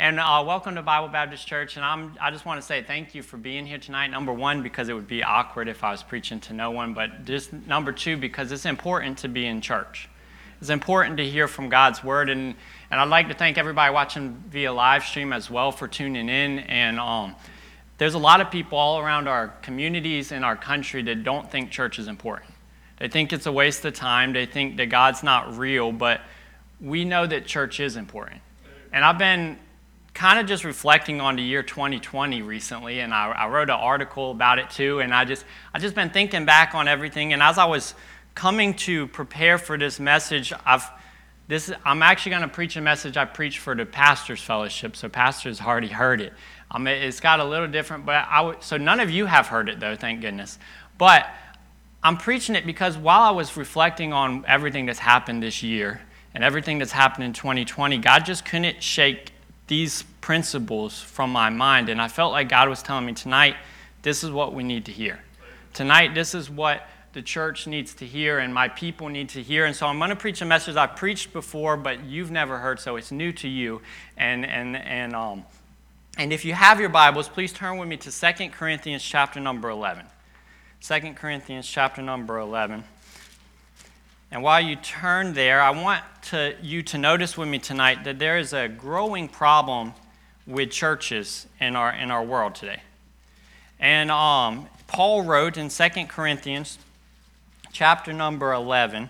And welcome to Bible Baptist Church. And I just want to say thank you for being here tonight. Number one, because it would be awkward if I was preaching to no one. But just number two, because it's important to be in church. It's important to hear from God's Word. And I'd like to thank everybody watching via live stream as well for tuning in. And there's a lot of people all around our communities and our country that don't think church is important. They think it's a waste of time. They think that God's not real. But we know that church is important. And I've been kind of just reflecting on the year 2020 recently, and I wrote an article about it too, and I just been thinking back on everything, and as I was coming to prepare for this message, I'm actually going to preach a message I preached for the Pastors Fellowship, so pastors already heard it. It's got a little different, but so none of you have heard it though, thank goodness. But I'm preaching it because while I was reflecting on everything that's happened this year and everything that's happened in 2020, God just couldn't shake these principles from my mind, and I felt like God was telling me tonight, this is what we need to hear. Tonight, this is what the church needs to hear and my people need to hear. And so I'm going to preach a message I've preached before, but you've never heard, so it's new to you. And if you have your Bibles, please turn with me to 2 Corinthians chapter number 11. 2 Corinthians chapter number 11. And while you turn there, I want you to notice with me tonight that there is a growing problem with churches in our world today. And Paul wrote in 2 Corinthians chapter number 11,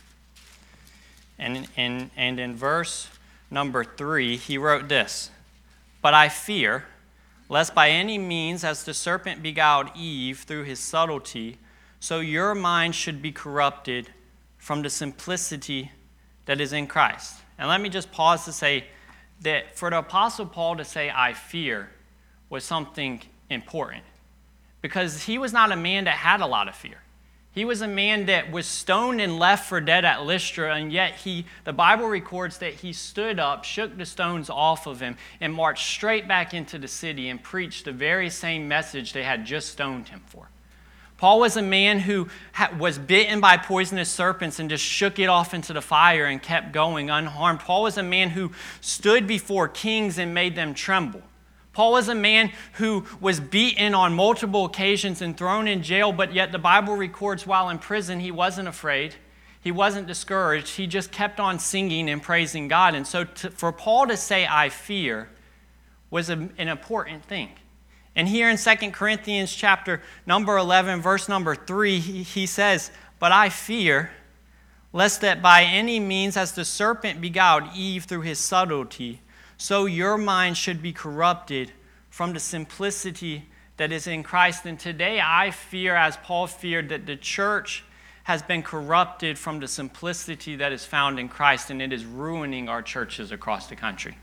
and in verse number 3, he wrote this: "But I fear, lest by any means, as the serpent beguiled Eve through his subtlety, so your mind should be corrupted from the simplicity that is in Christ." And let me just pause to say that for the Apostle Paul to say, "I fear," was something important. Because he was not a man that had a lot of fear. He was a man that was stoned and left for dead at Lystra, and yet the Bible records that he stood up, shook the stones off of him, and marched straight back into the city and preached the very same message they had just stoned him for. Paul was a man who was bitten by poisonous serpents and just shook it off into the fire and kept going unharmed. Paul was a man who stood before kings and made them tremble. Paul was a man who was beaten on multiple occasions and thrown in jail, but yet the Bible records while in prison he wasn't afraid. He wasn't discouraged. He just kept on singing and praising God. And so for Paul to say, "I fear," was an important thing. And here in 2 Corinthians chapter number 11, verse number 3, he says, "But I fear, lest that by any means, as the serpent beguiled Eve through his subtlety, so your mind should be corrupted from the simplicity that is in Christ." And today I fear, as Paul feared, that the church has been corrupted from the simplicity that is found in Christ, and it is ruining our churches across the country.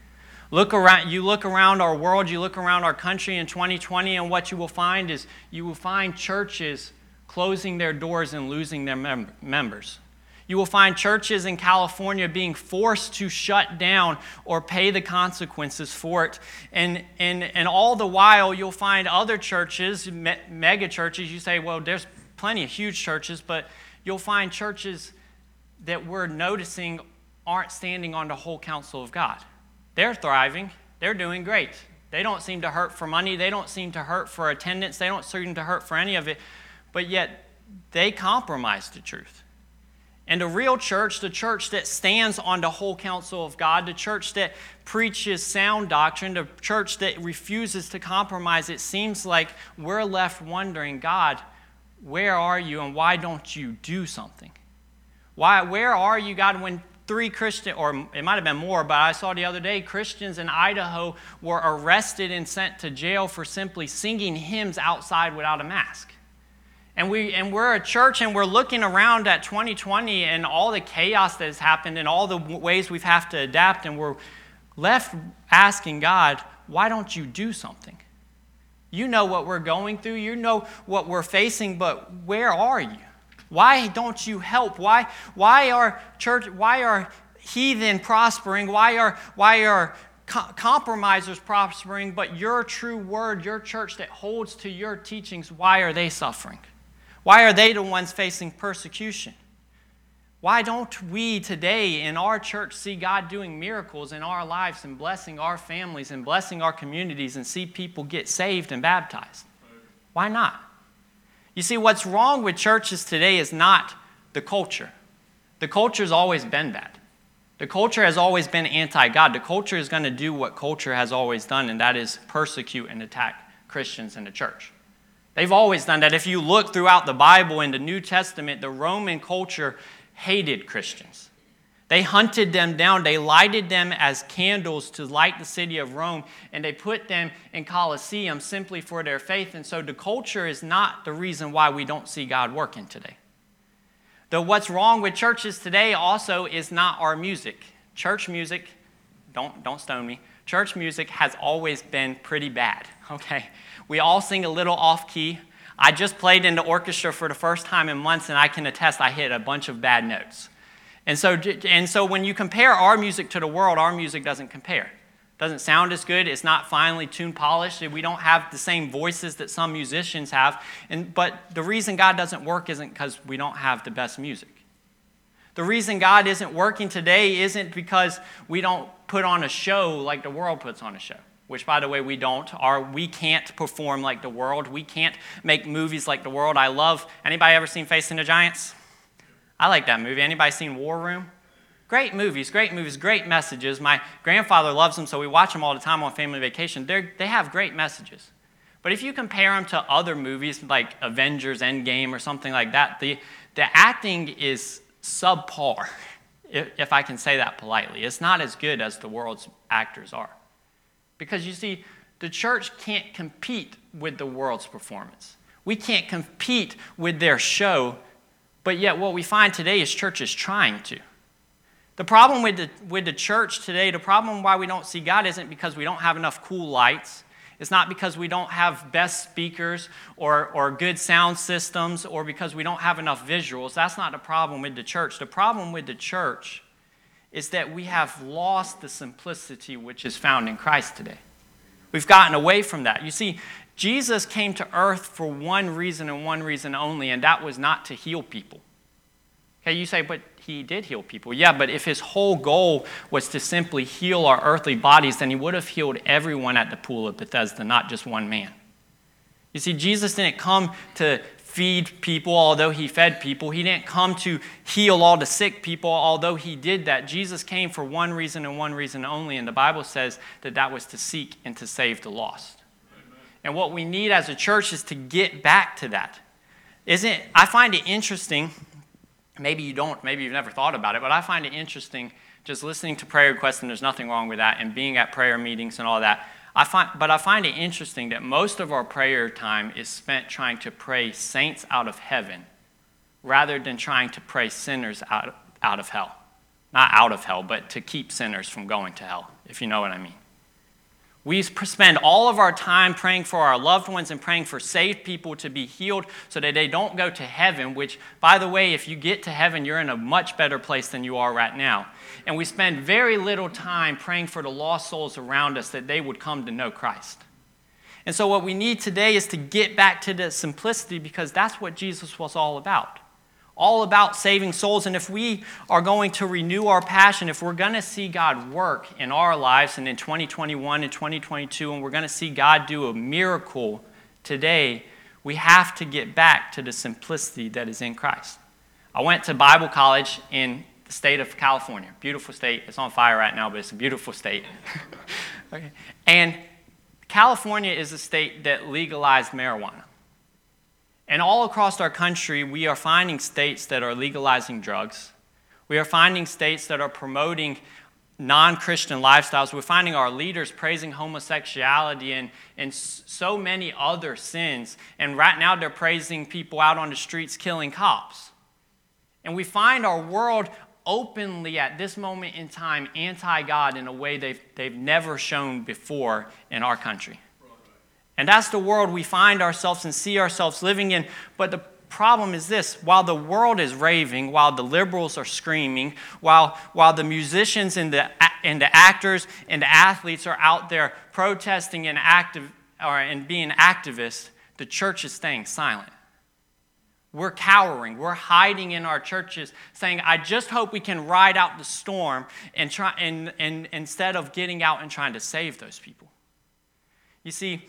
You look around our world, you look around our country in 2020, and what you will find is you will find churches closing their doors and losing their members. You will find churches in California being forced to shut down or pay the consequences for it. And all the while, you'll find other churches, mega churches. You say, well, there's plenty of huge churches, but you'll find churches that we're noticing aren't standing on the whole counsel of God. They're thriving. They're doing great. They don't seem to hurt for money. They don't seem to hurt for attendance. They don't seem to hurt for any of it. But yet, they compromise the truth. And the real church, the church that stands on the whole counsel of God, the church that preaches sound doctrine, the church that refuses to compromise, it seems like we're left wondering, God, where are you and why don't you do something? Where are you, God, when 3 Christians, or it might have been more, but I saw the other day, Christians in Idaho were arrested and sent to jail for simply singing hymns outside without a mask. And we're a church, and we're looking around at 2020 and all the chaos that has happened and all the ways we have to adapt, and we're left asking God, why don't you do something? You know what we're going through. You know what we're facing, but where are you? Why don't you help? Why are heathen prospering? Why are compromisers prospering? But your true word, your church that holds to your teachings, why are they suffering? Why are they the ones facing persecution? Why don't we today in our church see God doing miracles in our lives and blessing our families and blessing our communities and see people get saved and baptized? Why not? You see, what's wrong with churches today is not the culture. The culture's always been bad. The culture has always been anti-God. The culture is going to do what culture has always done, and that is persecute and attack Christians in the church. They've always done that. If you look throughout the Bible in the New Testament, the Roman culture hated Christians. They hunted them down. They lighted them as candles to light the city of Rome, and they put them in Colosseum simply for their faith. And so the culture is not the reason why we don't see God working today. Though what's wrong with churches today also is not our music. Church music, don't stone me, church music has always been pretty bad, okay? We all sing a little off-key. I just played in the orchestra for the first time in months, and I can attest I hit a bunch of bad notes. And so when you compare our music to the world, our music doesn't compare. Doesn't sound as good. It's not finely tuned, polished. We don't have the same voices that some musicians have. But the reason God doesn't work isn't because we don't have the best music. The reason God isn't working today isn't because we don't put on a show like the world puts on a show, which, by the way, we don't. We can't perform like the world. We can't make movies like the world. Anybody ever seen Facing the Giants? I like that movie. Anybody seen War Room? Great movies, great messages. My grandfather loves them, so we watch them all the time on family vacation. They have great messages. But if you compare them to other movies like Avengers Endgame or something like that, the acting is subpar, if I can say that politely. It's not as good as the world's actors are. Because you see, the church can't compete with the world's performance. We can't compete with their show, but yet what we find today is churches trying to. The problem with the church today, the problem why we don't see God isn't because we don't have enough cool lights. It's not because we don't have best speakers or good sound systems or because we don't have enough visuals. That's not the problem with the church. The problem with the church is that we have lost the simplicity which is found in Christ today. We've gotten away from that. You see, Jesus came to earth for one reason and one reason only, and that was not to heal people. Okay, you say, but he did heal people. Yeah, but if his whole goal was to simply heal our earthly bodies, then he would have healed everyone at the pool of Bethesda, not just one man. You see, Jesus didn't come to feed people, although he fed people. He didn't come to heal all the sick people, although he did that. Jesus came for one reason and one reason only, and the Bible says that was to seek and to save the lost. Amen. And what we need as a church is to get back to that. I find it interesting. Maybe you don't, maybe you've never thought about it, but I find it interesting just listening to prayer requests, and there's nothing wrong with that, and being at prayer meetings and all that. I find it interesting that most of our prayer time is spent trying to pray saints out of heaven rather than trying to pray sinners out of hell. Not out of hell, but to keep sinners from going to hell, if you know what I mean. We spend all of our time praying for our loved ones and praying for saved people to be healed so that they don't go to heaven, which, by the way, if you get to heaven, you're in a much better place than you are right now. And we spend very little time praying for the lost souls around us that they would come to know Christ. And so what we need today is to get back to the simplicity because that's what Jesus was all about saving souls. And if we are going to renew our passion, if we're going to see God work in our lives and in 2021 and 2022, and we're going to see God do a miracle today, we have to get back to the simplicity that is in Christ. I went to Bible college in the state of California. Beautiful state. It's on fire right now, but it's a beautiful state. Okay. And California is a state that legalized marijuana. And all across our country, we are finding states that are legalizing drugs. We are finding states that are promoting non-Christian lifestyles. We're finding our leaders praising homosexuality and so many other sins. And right now, they're praising people out on the streets killing cops. And we find our world openly at this moment in time anti-God in a way they've never shown before in our country. And that's the world we find ourselves and see ourselves living in. But the problem is this: while the world is raving, while the liberals are screaming, while the musicians and the actors and the athletes are out there protesting and being activists, the church is staying silent. We're cowering. We're hiding in our churches, saying, I just hope we can ride out the storm and try and instead of getting out and trying to save those people. You see,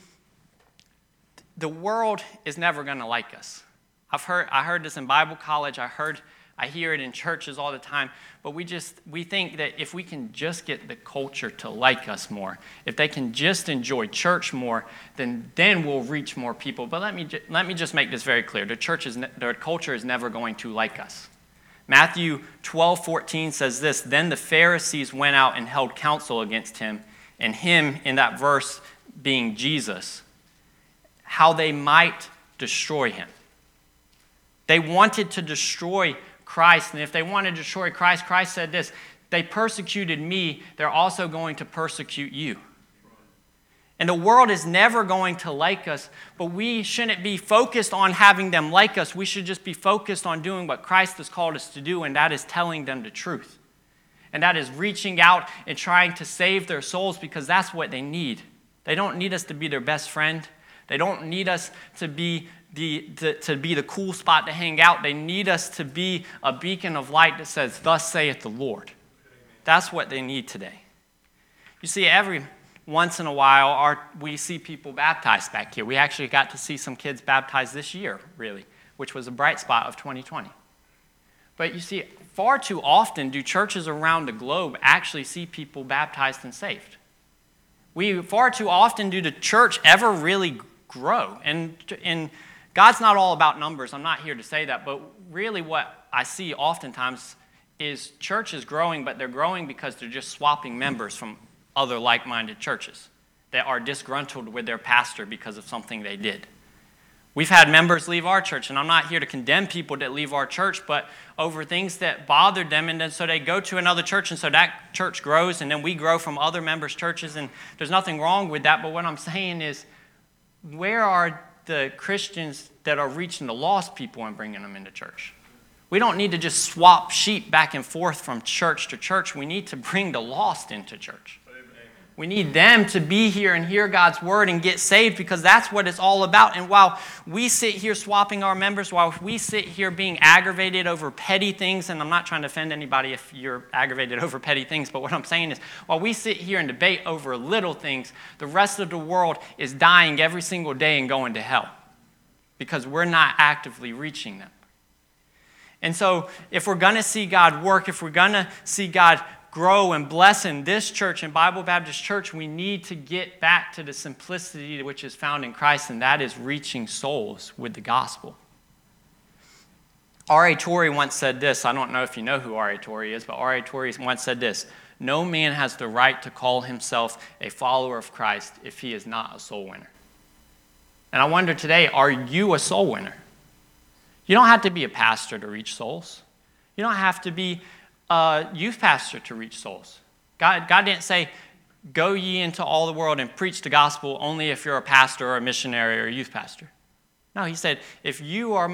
the world is never going to like us. I heard this in Bible college. I hear it in churches all the time. But we think that if we can just get the culture to like us more, if they can just enjoy church more, then we'll reach more people. But let me just make this very clear. The culture is never going to like us. Matthew 12:14 says this, then the Pharisees went out and held counsel against him, and him in that verse being Jesus, how they might destroy him. They wanted to destroy Christ, and if they wanted to destroy Christ, Christ said this, they persecuted me, they're also going to persecute you. And the world is never going to like us, but we shouldn't be focused on having them like us. We should just be focused on doing what Christ has called us to do, and that is telling them the truth. And that is reaching out and trying to save their souls, because that's what they need. They don't need us to be their best friend. They don't need us to be the cool spot to hang out. They need us to be a beacon of light that says, thus saith the Lord. That's what they need today. You see, every once in a while, we see people baptized back here. We actually got to see some kids baptized this year, really, which was a bright spot of 2020. But you see, far too often do churches around the globe actually see people baptized and saved. Far too often do the church ever really grow. And God's not all about numbers. I'm not here to say that. But really what I see oftentimes is churches growing, but they're growing because they're just swapping members from other like-minded churches that are disgruntled with their pastor because of something they did. We've had members leave our church, and I'm not here to condemn people that leave our church, but over things that bothered them, and then so they go to another church, and so that church grows, and then we grow from other members' churches, and there's nothing wrong with that. But what I'm saying is, where are the Christians that are reaching the lost people and bringing them into church? We don't need to just swap sheep back and forth from church to church. We need to bring the lost into church. We need them to be here and hear God's word and get saved, because that's what it's all about. And while we sit here swapping our members, while we sit here being aggravated over petty things, and I'm not trying to offend anybody if you're aggravated over petty things, but what I'm saying is, while we sit here and debate over little things, the rest of the world is dying every single day and going to hell because we're not actively reaching them. And so if we're going to see God work, if we're going to see God grow and bless in this church, in Bible Baptist Church, we need to get back to the simplicity which is found in Christ, and that is reaching souls with the gospel. R.A. Torrey once said this. I don't know if you know who R.A. Torrey is, but R.A. Torrey once said this: no man has the right to call himself a follower of Christ if he is not a soul winner. And I wonder today, are you a soul winner? You don't have to be a pastor to reach souls. You don't have to be a youth pastor to reach souls. God didn't say, go ye into all the world and preach the gospel only if you're a pastor or a missionary or a youth pastor. No, he said, if you are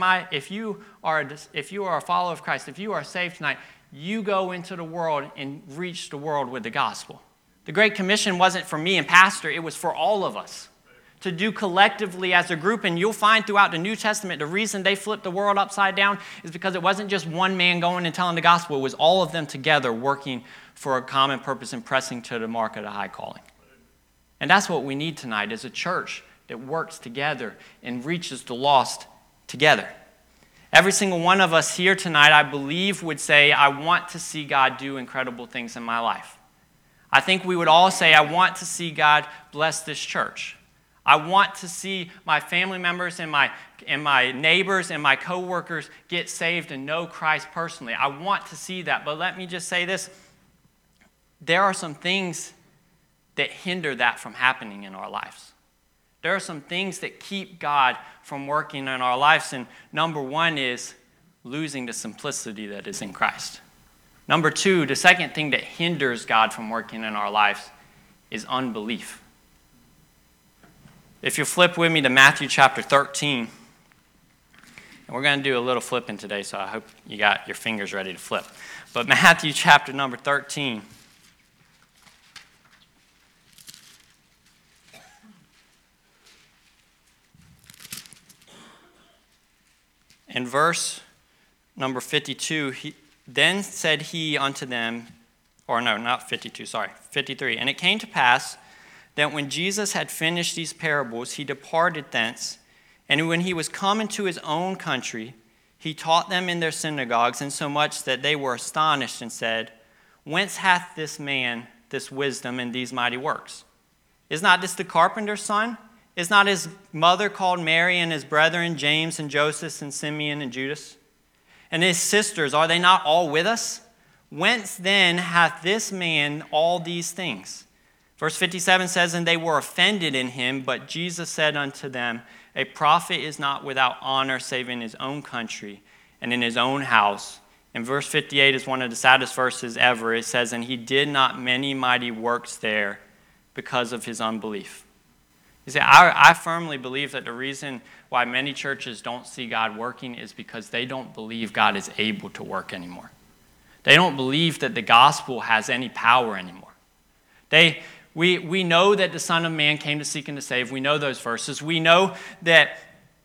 a follower of Christ, if you are saved tonight, you go into the world and reach the world with the gospel. The Great Commission wasn't for me and pastor, it was for all of us to do collectively as a group. And you'll find throughout the New Testament, the reason they flipped the world upside down is because it wasn't just one man going and telling the gospel. It was all of them together working for a common purpose and pressing to the mark of the high calling. And that's what we need tonight, is a church that works together and reaches the lost together. Every single one of us here tonight, I believe, would say, I want to see God do incredible things in my life. I think we would all say, I want to see God bless this church. I want to see my family members and my neighbors and my coworkers get saved and know Christ personally. I want to see that. But let me just say this. There are some things that hinder that from happening in our lives. There are some things that keep God from working in our lives. And number one is losing the simplicity that is in Christ. Number two, the second thing that hinders God from working in our lives is unbelief. If you flip with me to Matthew chapter 13, and we're going to do a little flipping today, so I hope you got your fingers ready to flip. But Matthew chapter number 13. In verse number 52, then said he unto them, or no, not 52, sorry, 53. And it came to pass that when Jesus had finished these parables, he departed thence, and when he was come into his own country, he taught them in their synagogues, insomuch that they were astonished and said, Whence hath this man this wisdom and these mighty works? Is not this the carpenter's son? Is not his mother called Mary, and his brethren James and Joseph and Simeon and Judas? And his sisters, are they not all with us? Whence then hath this man all these things? Verse 57 says, And they were offended in him, but Jesus said unto them, A prophet is not without honor save in his own country and in his own house. And verse 58 is one of the saddest verses ever. It says, And he did not many mighty works there because of his unbelief. You see, I firmly believe that the reason why many churches don't see God working is because they don't believe God is able to work anymore. They don't believe that the gospel has any power anymore. We know that the Son of Man came to seek and to save. We know those verses. We know that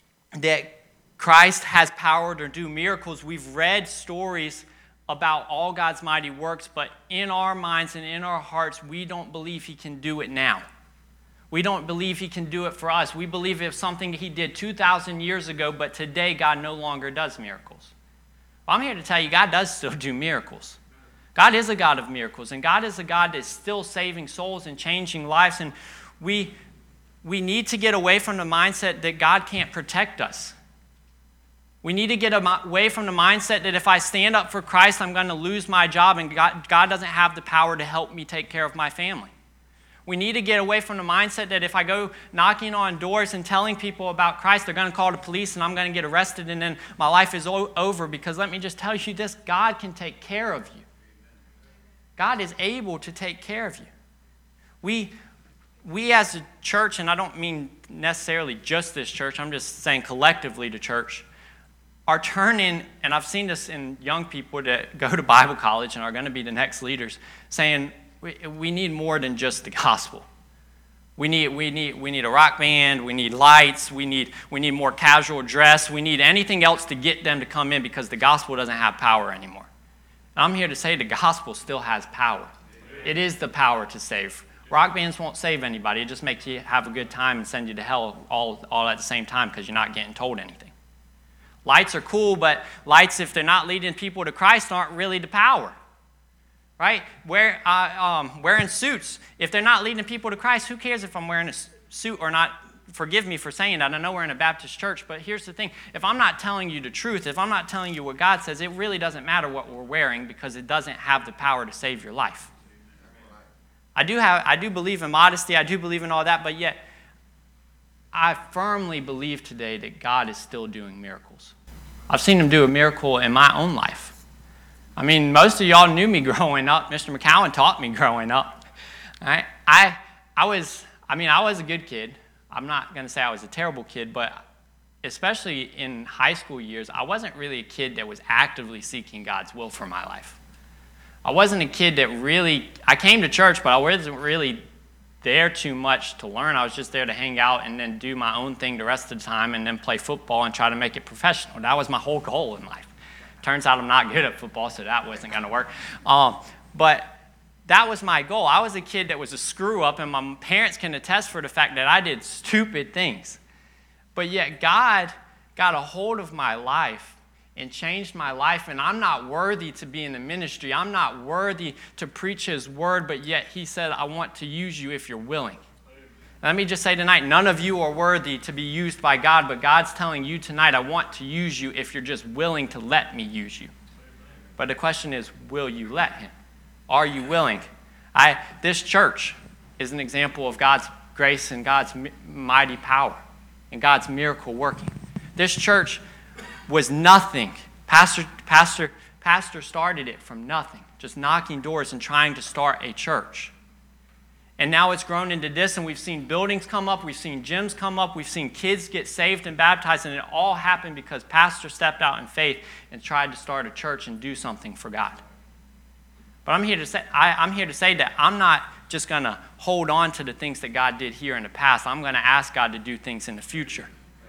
Christ has power to do miracles. We've read stories about all God's mighty works, but in our minds and in our hearts, we don't believe he can do it now. We don't believe he can do it for us. We believe it's something he did 2,000 years ago, but today God no longer does miracles. Well, I'm here to tell you, God does still do miracles. God is a God of miracles, and God is a God that's still saving souls and changing lives, and we need to get away from the mindset that God can't protect us. We need to get away from the mindset that if I stand up for Christ, I'm going to lose my job, and God doesn't have the power to help me take care of my family. We need to get away from the mindset that if I go knocking on doors and telling people about Christ, they're going to call the police and I'm going to get arrested and then my life is over. Because let me just tell you this, God can take care of you. God is able to take care of you. We as a church, and I don't mean necessarily just this church, I'm just saying collectively the church, are turning, and I've seen this in young people that go to Bible college and are going to be the next leaders, saying, we need more than just the gospel. We need a rock band. We need lights. We need more casual dress. We need anything else to get them to come in because the gospel doesn't have power anymore. And I'm here to say the gospel still has power. It is the power to save. Rock bands won't save anybody. It just makes you have a good time and send you to hell all at the same time because you're not getting told anything. Lights are cool, but lights, if they're not leading people to Christ, aren't really the power. Right? Wearing suits. If they're not leading people to Christ, who cares if I'm wearing a suit or not? Forgive me for saying that. I know we're in a Baptist church, but here's the thing. If I'm not telling you the truth, if I'm not telling you what God says, it really doesn't matter what we're wearing because it doesn't have the power to save your life. I do believe in modesty. I do believe in all that, but yet I firmly believe today that God is still doing miracles. I've seen him do a miracle in my own life. I mean, most of y'all knew me growing up. Mr. McCowan taught me growing up. All right? I was a good kid. I'm not going to say I was a terrible kid, but especially in high school years, I wasn't really a kid that was actively seeking God's will for my life. I wasn't a kid that I came to church, but I wasn't really there too much to learn. I was just there to hang out and then do my own thing the rest of the time and then play football and try to make it professional. That was my whole goal in life. Turns out I'm not good at football, so that wasn't going to work. But that was my goal. I was a kid that was a screw-up, and my parents can attest for the fact that I did stupid things. But yet God got a hold of my life and changed my life, and I'm not worthy to be in the ministry. I'm not worthy to preach his word, but yet he said, I want to use you if you're willing. Let me just say tonight, none of you are worthy to be used by God, but God's telling you tonight, I want to use you if you're just willing to let me use you. But the question is, will you let him? Are you willing? This church is an example of God's grace and God's mighty power and God's miracle working. This church was nothing. Pastor started it from nothing, just knocking doors and trying to start a church. And now it's grown into this, and we've seen buildings come up, we've seen gyms come up, we've seen kids get saved and baptized, and it all happened because Pastor stepped out in faith and tried to start a church and do something for God. But I'm here to say that I'm not just going to hold on to the things that God did here in the past. I'm going to ask God to do things in the future.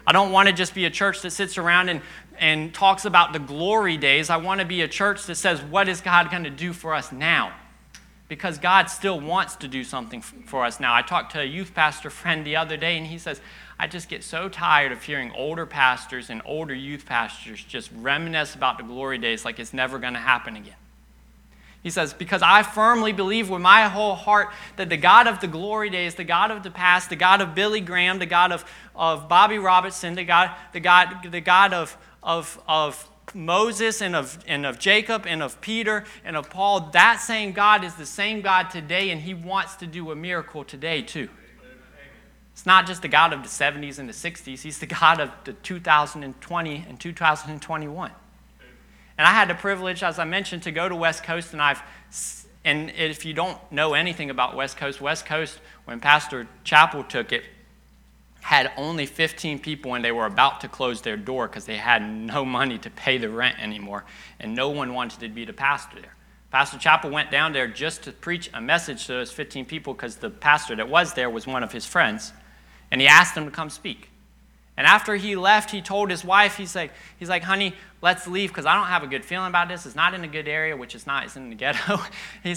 I don't want to just be a church that sits around and talks about the glory days. I want to be a church that says, what is God going to do for us now? Because God still wants to do something for us now. I talked to a youth pastor friend the other day, and he says, I just get so tired of hearing older pastors and older youth pastors just reminisce about the glory days like it's never going to happen again. He says, because I firmly believe with my whole heart that the God of the glory days, the God of the past, the God of Billy Graham, the God of Bobby Robertson, the God of Moses and of Jacob and of Peter and of Paul, that same God is the same God today, and he wants to do a miracle today too. It's not just the God of the 70s and the 60s. He's the God of the 2020 and 2021. And I had the privilege, as I mentioned, to go to West Coast, and if you don't know anything about West Coast, when Pastor Chappell took it, had only 15 people, and they were about to close their door because they had no money to pay the rent anymore, and no one wanted to be the pastor there. Pastor Chappell went down there just to preach a message to those 15 people because the pastor that was there was one of his friends, and he asked them to come speak. And after he left, he told his wife, he's like, honey, let's leave because I don't have a good feeling about this. It's not in a good area, which it's not. It's in the ghetto. He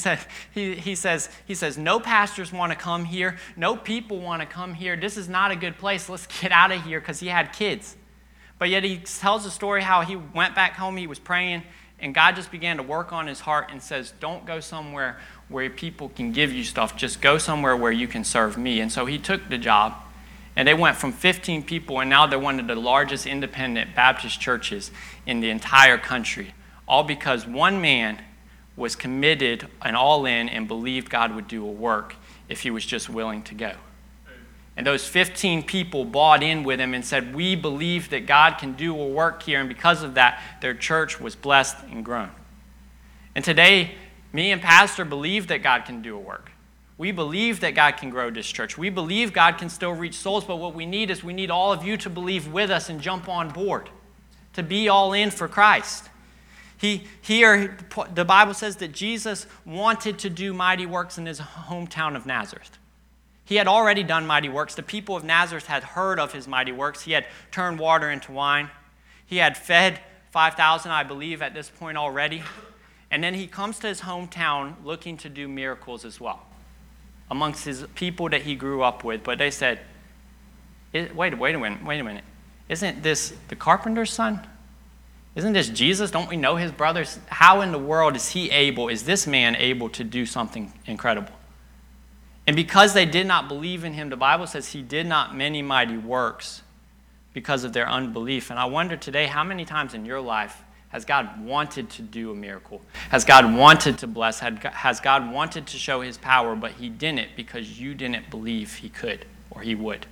says, no pastors want to come here. No people want to come here. This is not a good place. Let's get out of here, because he had kids. But yet he tells the story how he went back home, he was praying, and God just began to work on his heart and says, don't go somewhere where people can give you stuff. Just go somewhere where you can serve me. And so he took the job. And they went from 15 people, and now they're one of the largest independent Baptist churches in the entire country, all because one man was committed and all in and believed God would do a work if he was just willing to go. And those 15 people bought in with him and said, we believe that God can do a work here, and because of that, their church was blessed and grown. And today, me and Pastor believe that God can do a work. We believe that God can grow this church. We believe God can still reach souls, but what we need all of you to believe with us and jump on board, to be all in for Christ. Here, the Bible says that Jesus wanted to do mighty works in his hometown of Nazareth. He had already done mighty works. The people of Nazareth had heard of his mighty works. He had turned water into wine. He had fed 5,000, I believe, at this point already. And then he comes to his hometown looking to do miracles as well amongst his people that he grew up with. But they said, wait a minute. Isn't this the carpenter's son? Isn't this Jesus? Don't we know his brothers? How in the world is this man able to do something incredible? And because they did not believe in him, the Bible says he did not many mighty works because of their unbelief. And I wonder today, how many times in your life has God wanted to do a miracle? Has God wanted to bless? Has God wanted to show his power, but he didn't because you didn't believe he could or he would?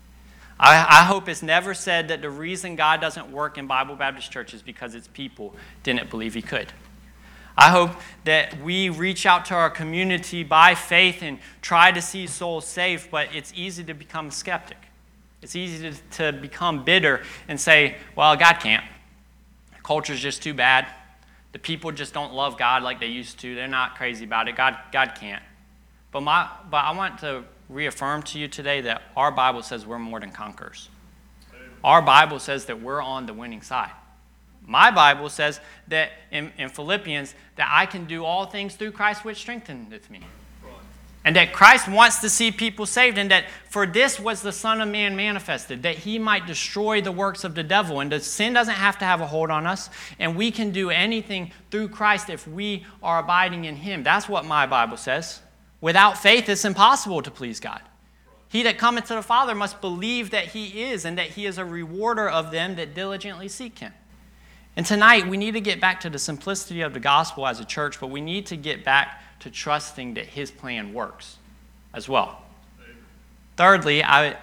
I hope it's never said that the reason God doesn't work in Bible Baptist churches is because its people didn't believe he could. I hope that we reach out to our community by faith and try to see souls saved, but it's easy to become a skeptic. It's easy to become bitter and say, well, God can't. Culture's just too bad. The people just don't love God like they used to. They're not crazy about it. God can't. But I want to reaffirm to you today that our Bible says we're more than conquerors. Our Bible says that we're on the winning side. My Bible says that in Philippians that I can do all things through Christ which strengtheneth me. And that Christ wants to see people saved, and that for this was the Son of Man manifested, that he might destroy the works of the devil. And the sin doesn't have to have a hold on us, and we can do anything through Christ if we are abiding in him. That's what my Bible says. Without faith, it's impossible to please God. He that cometh to the Father must believe that he is, and that he is a rewarder of them that diligently seek him. And tonight, we need to get back to the simplicity of the gospel as a church, but we need to get back to trusting that his plan works as well. Thirdly,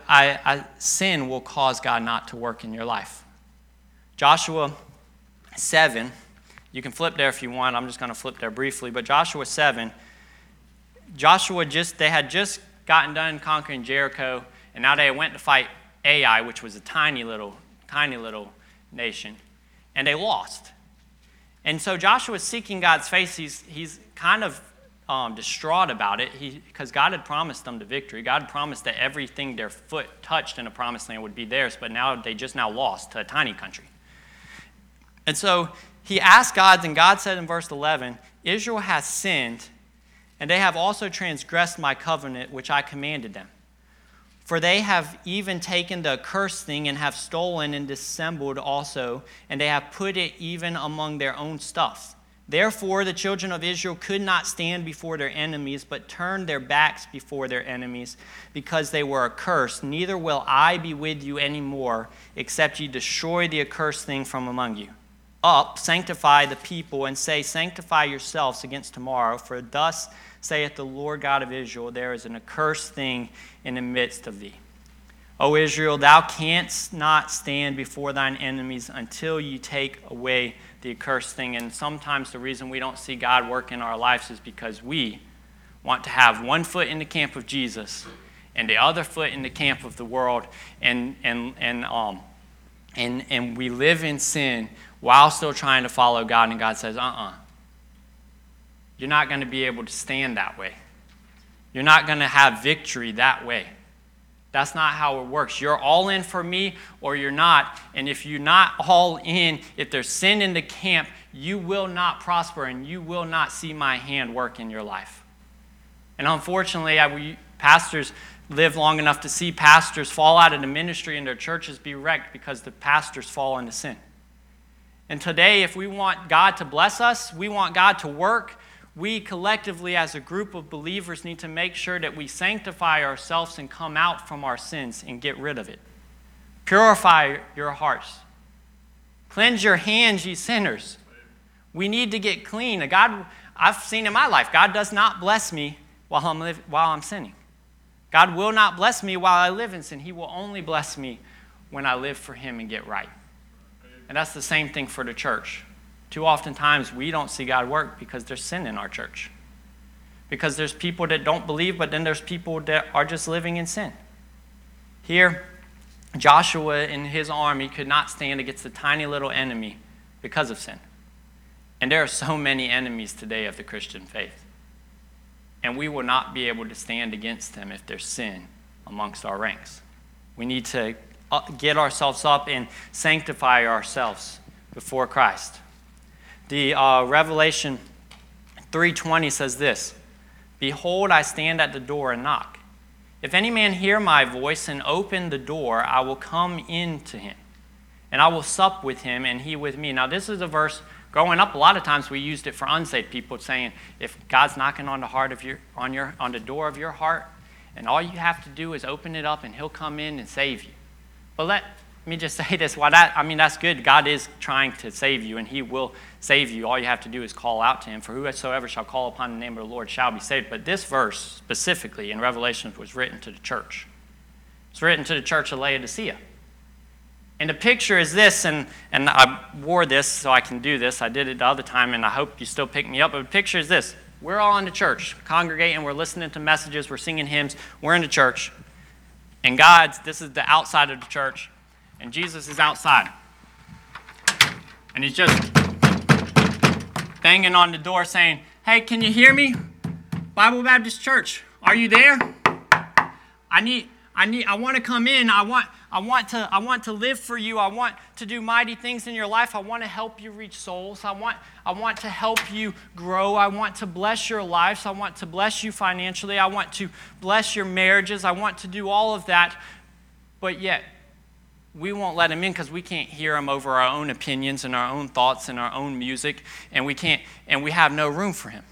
sin will cause God not to work in your life. Joshua 7, you can flip there if you want. I'm just going to flip there briefly. But Joshua 7, they had just gotten done conquering Jericho, and now they went to fight Ai, which was a tiny little nation, and they lost. And so Joshua's seeking God's face. He's kind of distraught about it because God had promised them the victory. God had promised that everything their foot touched in the promised land would be theirs, but now they just lost to a tiny country. And so he asked God, and God said in verse 11, Israel has sinned, and they have also transgressed my covenant, which I commanded them. For they have even taken the accursed thing and have stolen and dissembled also, and they have put it even among their own stuff. Therefore the children of Israel could not stand before their enemies, but turned their backs before their enemies, because they were accursed. Neither will I be with you any more, except ye destroy the accursed thing from among you. Up, sanctify the people, and say, Sanctify yourselves against tomorrow, for thus saith the Lord God of Israel, there is an accursed thing in the midst of thee. O Israel, thou canst not stand before thine enemies until you take away the accursed thing. And sometimes the reason we don't see God work in our lives is because we want to have one foot in the camp of Jesus and the other foot in the camp of the world, and we live in sin while still trying to follow God, and God says, you're not going to be able to stand that way. You're not going to have victory that way. That's not how it works. You're all in for me or you're not. And if you're not all in, if there's sin in the camp, you will not prosper and you will not see my hand work in your life. And unfortunately, pastors live long enough to see pastors fall out of the ministry and their churches be wrecked because the pastors fall into sin. And today, if we want God to bless us, we want God to work, we collectively as a group of believers need to make sure that we sanctify ourselves and come out from our sins and get rid of it. Purify your hearts. Cleanse your hands, ye sinners. We need to get clean. God, I've seen in my life, God does not bless me while I'm sinning. God will not bless me while I live in sin. He will only bless me when I live for him and get right. And that's the same thing for the church. Too often times we don't see God work because there's sin in our church. Because there's people that don't believe, but then there's people that are just living in sin. Here, Joshua and his army could not stand against the tiny little enemy because of sin. And there are so many enemies today of the Christian faith. And we will not be able to stand against them if there's sin amongst our ranks. We need to get ourselves up and sanctify ourselves before Christ. The Revelation 3:20 says this, Behold, I stand at the door and knock. If any man hear my voice and open the door, I will come in to him, and I will sup with him, and he with me. Now, this is a verse, growing up, a lot of times we used it for unsaved people, saying, if God's knocking on the door of your heart, and all you have to do is open it up, and he'll come in and save you. But let me just say this. That's good. God is trying to save you, and he will save you. All you have to do is call out to him. For whosoever shall call upon the name of the Lord shall be saved. But this verse specifically in Revelation was written to the church. It's written to the church of Laodicea. And the picture is this, and I wore this so I can do this. I did it the other time, and I hope you still pick me up. But the picture is this. We're all in the church, congregating. We're listening to messages. We're singing hymns. We're in the church. And this is the outside of the church. And Jesus is outside. And he's just banging on the door saying, Hey, can you hear me? Bible Baptist Church, are you there? I want to come in. I want to live for you. I want to do mighty things in your life. I want to help you reach souls. I want to help you grow. I want to bless your lives. I want to bless you financially. I want to bless your marriages. I want to do all of that. But yet, we won't let him in because we can't hear him over our own opinions and our own thoughts and our own music, and we have no room for him.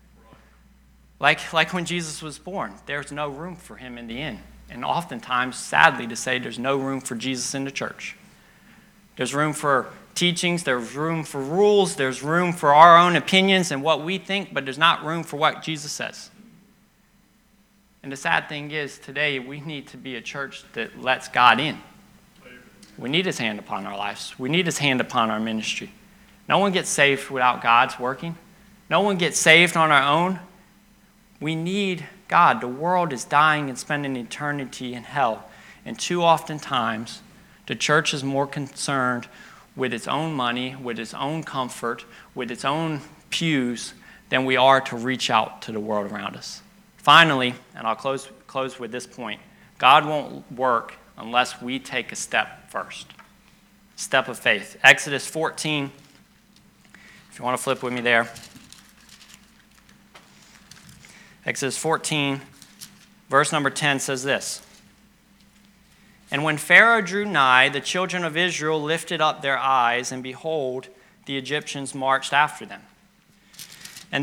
Like when Jesus was born, there's no room for him in the inn. And oftentimes, sadly to say, there's no room for Jesus in the church. There's room for teachings, there's room for rules, there's room for our own opinions and what we think, but there's not room for what Jesus says. And the sad thing is, today, we need to be a church that lets God in. We need his hand upon our lives. We need his hand upon our ministry. No one gets saved without God's working. No one gets saved on our own. We need God. The world is dying and spending eternity in hell. And too often times, the church is more concerned with its own money, with its own comfort, with its own pews, than we are to reach out to the world around us. Finally, and I'll close with this point, God won't work unless we take a step first. Step of faith. Exodus 14, if you want to flip with me there. Exodus 14, verse number 10 says this. And when Pharaoh drew nigh, the children of Israel lifted up their eyes, and behold, the Egyptians marched after them. And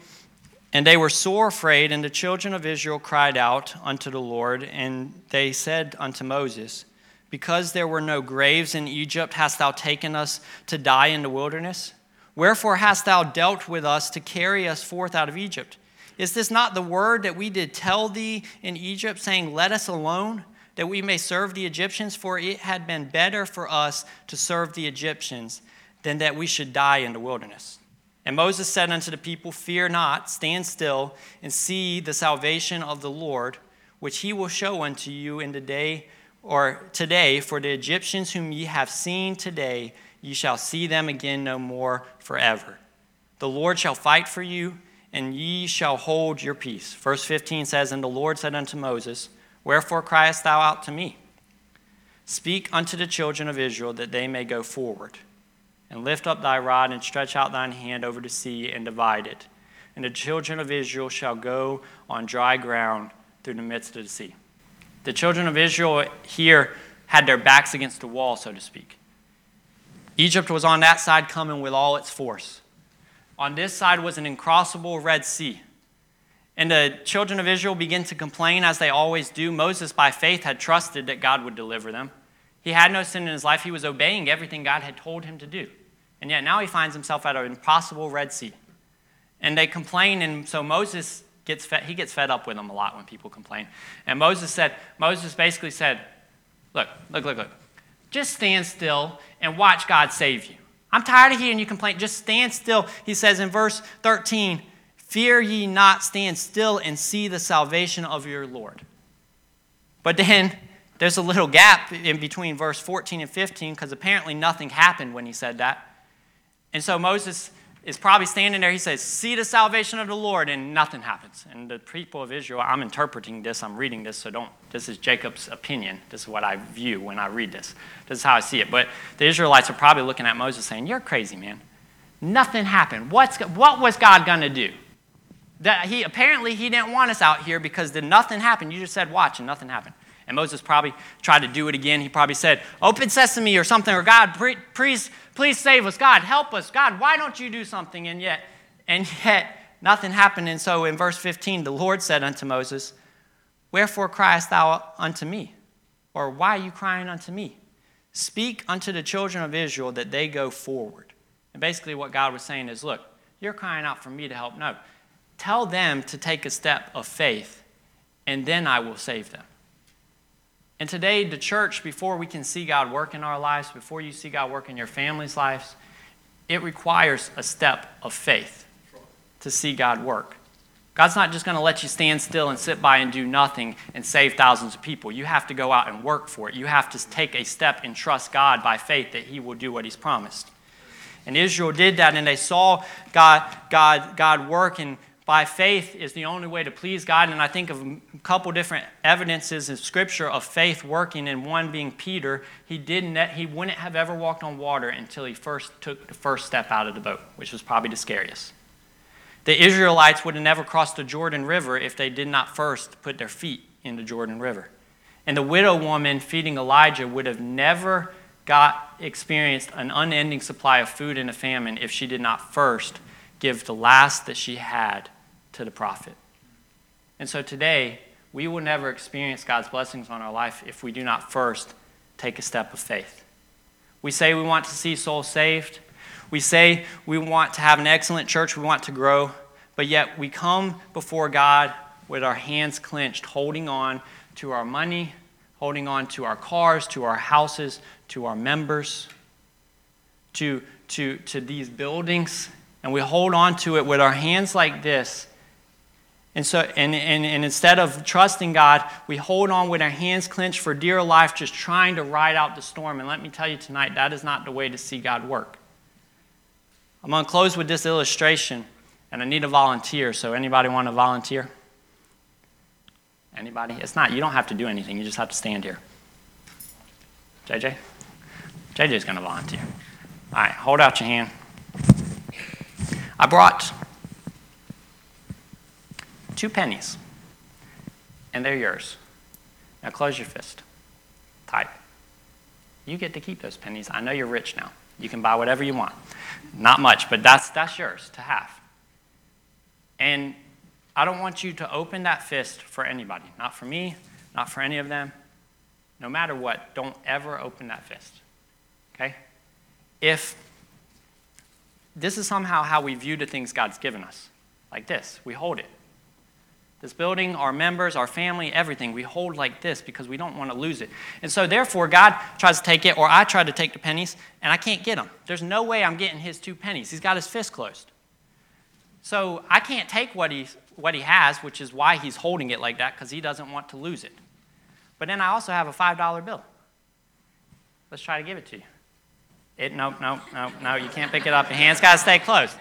they were sore afraid, and the children of Israel cried out unto the Lord, and they said unto Moses, Because there were no graves in Egypt, hast thou taken us to die in the wilderness? Wherefore hast thou dealt with us to carry us forth out of Egypt? Is this not the word that we did tell thee in Egypt, saying, Let us alone, that we may serve the Egyptians? For it had been better for us to serve the Egyptians than that we should die in the wilderness. And Moses said unto the people, Fear not, stand still, and see the salvation of the Lord, which he will show unto you in the day or today. For the Egyptians whom ye have seen today, ye shall see them again no more forever. The Lord shall fight for you, and ye shall hold your peace. Verse 15 says, And the Lord said unto Moses, Wherefore criest thou out to me? Speak unto the children of Israel that they may go forward. And lift up thy rod, and stretch out thine hand over the sea, and divide it. And the children of Israel shall go on dry ground through the midst of the sea. The children of Israel here had their backs against the wall, so to speak. Egypt was on that side coming with all its force. On this side was an uncrossable Red Sea. And the children of Israel began to complain, as they always do. Moses, by faith, had trusted that God would deliver them. He had no sin in his life. He was obeying everything God had told him to do. And yet now he finds himself at an impossible Red Sea. And they complain, and so Moses gets fed up with them a lot when people complain. And Moses basically said, look. Just stand still and watch God save you. I'm tired of hearing you complain. Just stand still. He says in verse 13, Fear ye not, stand still and see the salvation of your Lord. But then there's a little gap in between verse 14 and 15, because apparently nothing happened when he said that. And so Moses is probably standing there. He says, See the salvation of the Lord, and nothing happens. And the people of Israel, I'm interpreting this, I'm reading this, this is Jacob's opinion. This is what I view when I read this. This is how I see it. But the Israelites are probably looking at Moses saying, You're crazy, man. Nothing happened. What was God going to do? Apparently he didn't want us out here because nothing happened. You just said watch, and nothing happened. And Moses probably tried to do it again. He probably said, Open sesame or something, or God, please save us. God, help us. God, why don't you do something? And yet nothing happened. And so in verse 15, the Lord said unto Moses, Wherefore criest thou unto me? Or why are you crying unto me? Speak unto the children of Israel that they go forward. And basically what God was saying is, look, you're crying out for me to help. No, tell them to take a step of faith, and then I will save them. And today, the church, before we can see God work in our lives, before you see God work in your family's lives, it requires a step of faith to see God work. God's not just going to let you stand still and sit by and do nothing and save thousands of people. You have to go out and work for it. You have to take a step and trust God by faith that he will do what he's promised. And Israel did that, and they saw God work, and by faith is the only way to please God. And I think of a couple different evidences in Scripture of faith working, and one being Peter. He wouldn't have ever walked on water until he first took the first step out of the boat, which was probably the scariest. The Israelites would have never crossed the Jordan River if they did not first put their feet in the Jordan River. And the widow woman feeding Elijah would have never experienced an unending supply of food in a famine if she did not first give the last that she had to the prophet. And so today, we will never experience God's blessings on our life if we do not first take a step of faith. We say we want to see souls saved. We say we want to have an excellent church, we want to grow, but yet we come before God with our hands clenched, holding on to our money, holding on to our cars, to our houses, to our members, to these buildings, and we hold on to it with our hands like this. And so, and instead of trusting God, we hold on with our hands clenched for dear life, just trying to ride out the storm. And let me tell you tonight, that is not the way to see God work. I'm going to close with this illustration. And I need a volunteer, so anybody want to volunteer? Anybody? It's not, you don't have to do anything, you just have to stand here. JJ? JJ's going to volunteer. All right, hold out your hand. I brought 2 pennies, and they're yours. Now close your fist. Tight. You get to keep those pennies. I know you're rich now. You can buy whatever you want. Not much, but that's yours to have. And I don't want you to open that fist for anybody. Not for me, not for any of them. No matter what, don't ever open that fist. Okay? If this is somehow how we view the things God's given us, like this, we hold it. This building, our members, our family, everything, we hold like this because we don't want to lose it. And so therefore, God tries to take it, or I try to take the pennies, and I can't get them. There's no way I'm getting his 2 pennies. He's got his fist closed. So I can't take what he has, which is why he's holding it like that, because he doesn't want to lose it. But then I also have a $5 bill. Let's try to give it to you. No, you can't pick it up. Your hand's got to stay closed.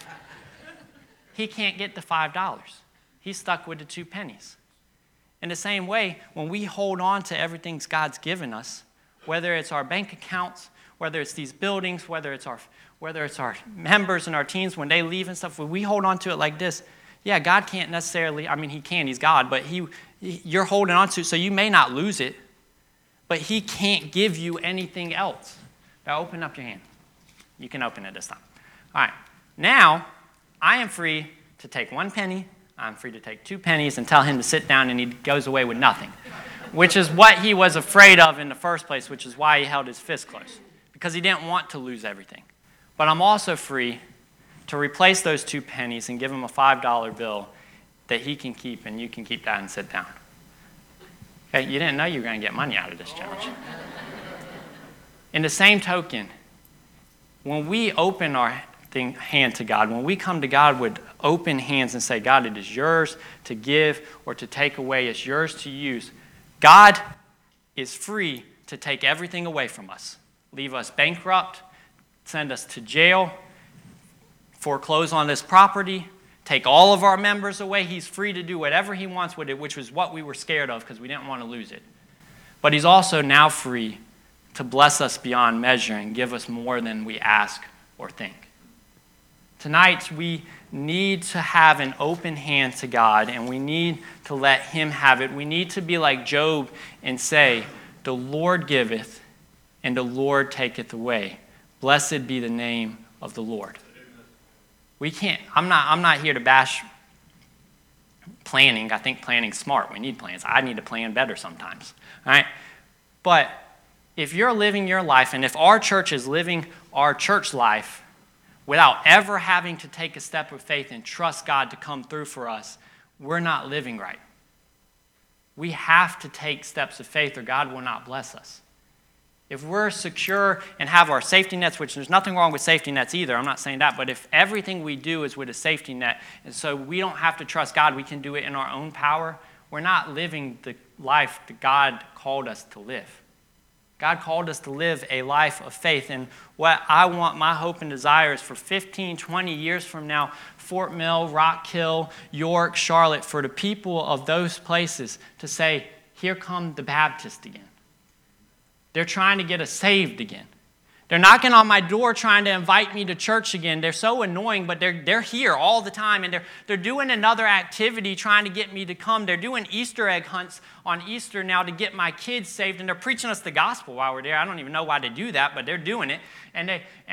He can't get the $5. He's stuck with the 2 pennies. In the same way, when we hold on to everything God's given us, whether it's our bank accounts, whether it's these buildings, whether it's our members and our teams, when they leave and stuff, when we hold on to it like this, yeah, God can't necessarily, I mean, he can, he's God, but you're holding on to it, so you may not lose it, but he can't give you anything else. Now open up your hand. You can open it this time. All right. Now, I am free to take 1 penny, I'm free to take 2 pennies and tell him to sit down, and he goes away with nothing, which is what he was afraid of in the first place, which is why he held his fist closed, because he didn't want to lose everything. But I'm also free to replace those 2 pennies and give him a $5 bill that he can keep, and you can keep that and sit down. Okay, you didn't know you were going to get money out of this challenge. In the same token, when we open our hand to God, when we come to God with open hands and say, God, it is yours to give or to take away, it's yours to use, God is free to take everything away from us, leave us bankrupt, send us to jail, foreclose on this property, take all of our members away. He's free to do whatever he wants with it, which was what we were scared of because we didn't want to lose it. But he's also now free to bless us beyond measure and give us more than we ask or think. Tonight, we need to have an open hand to God, and we need to let him have it. We need to be like Job and say, the Lord giveth, and the Lord taketh away. Blessed be the name of the Lord. We can't, I'm not here to bash planning. I think planning's smart. We need plans. I need to plan better sometimes. All right? But if you're living your life, and if our church is living our church life without ever having to take a step of faith and trust God to come through for us, we're not living right. We have to take steps of faith or God will not bless us. If we're secure and have our safety nets, which there's nothing wrong with safety nets either, I'm not saying that, but if everything we do is with a safety net, and so we don't have to trust God, we can do it in our own power, we're not living the life that God called us to live. God called us to live a life of faith, and what I want, my hope and desire is for 15, 20 years from now, Fort Mill, Rock Hill, York, Charlotte, for the people of those places to say, here come the Baptists again. They're trying to get us saved again. They're knocking on my door trying to invite me to church again. They're so annoying, but they're here all the time, and they're doing another activity trying to get me to come. They're doing Easter egg hunts on Easter now to get my kids saved, and they're preaching us the gospel while we're there. I don't even know why they do that, but they're doing it, and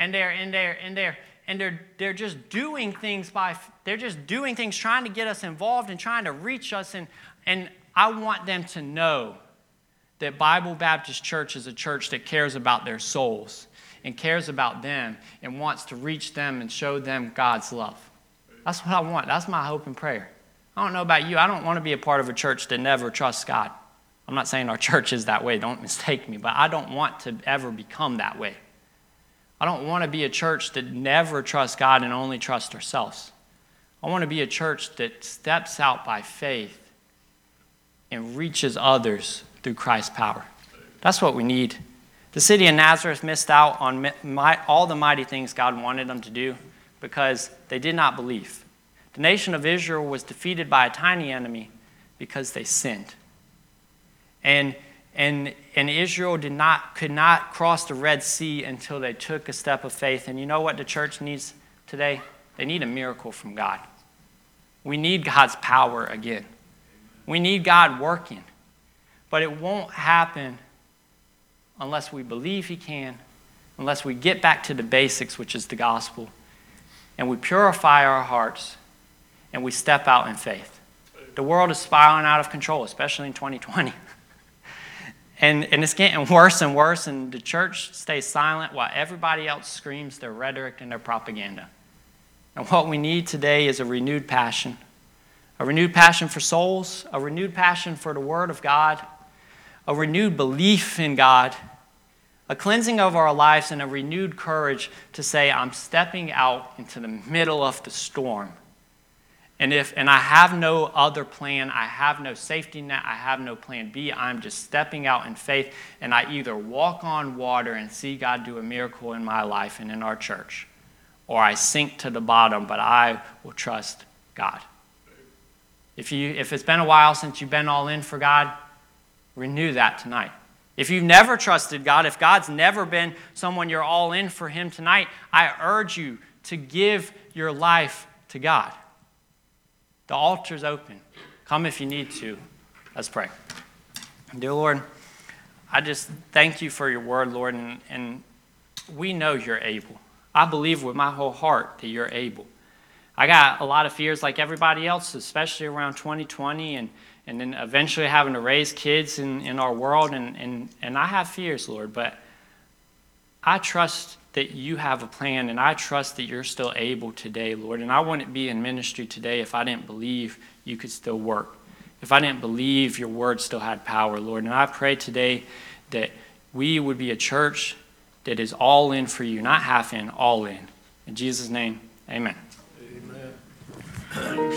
they're just doing things trying to get us involved and trying to reach us, and I want them to know that Bible Baptist Church is a church that cares about their souls and cares about them and wants to reach them and show them God's love. That's what I want. That's my hope and prayer. I don't know about you. I don't want to be a part of a church that never trusts God. I'm not saying our church is that way. Don't mistake me. But I don't want to ever become that way. I don't want to be a church that never trusts God and only trusts ourselves. I want to be a church that steps out by faith and reaches others through Christ's power. That's what we need. The city of Nazareth missed out on all the mighty things God wanted them to do because they did not believe. The nation of Israel was defeated by a tiny enemy because they sinned. And Israel could not cross the Red Sea until they took a step of faith. And you know what the church needs today? They need a miracle from God. We need God's power again. We need God working. But it won't happen unless we believe he can, unless we get back to the basics, which is the gospel, and we purify our hearts, and we step out in faith. The world is spiraling out of control, especially in 2020. And it's getting worse and worse, and the church stays silent while everybody else screams their rhetoric and their propaganda. And what we need today is a renewed passion for souls, a renewed passion for the Word of God, a renewed belief in God, a cleansing of our lives, and a renewed courage to say, I'm stepping out into the middle of the storm. And I have no other plan, I have no safety net, I have no plan B, I'm just stepping out in faith, and I either walk on water and see God do a miracle in my life and in our church, or I sink to the bottom, but I will trust God. If it's been a while since you've been all in for God, renew that tonight. If you've never trusted God, if God's never been someone you're all in for him tonight, I urge you to give your life to God. The altar's open. Come if you need to. Let's pray. Dear Lord, I just thank you for your word, Lord, and we know you're able. I believe with my whole heart that you're able. I got a lot of fears like everybody else, especially around 2020 and then eventually having to raise kids in our world. And I have fears, Lord, but I trust that you have a plan, and I trust that you're still able today, Lord. And I wouldn't be in ministry today if I didn't believe you could still work, if I didn't believe your word still had power, Lord. And I pray today that we would be a church that is all in for you, not half in, all in. In Jesus' name, amen. Amen.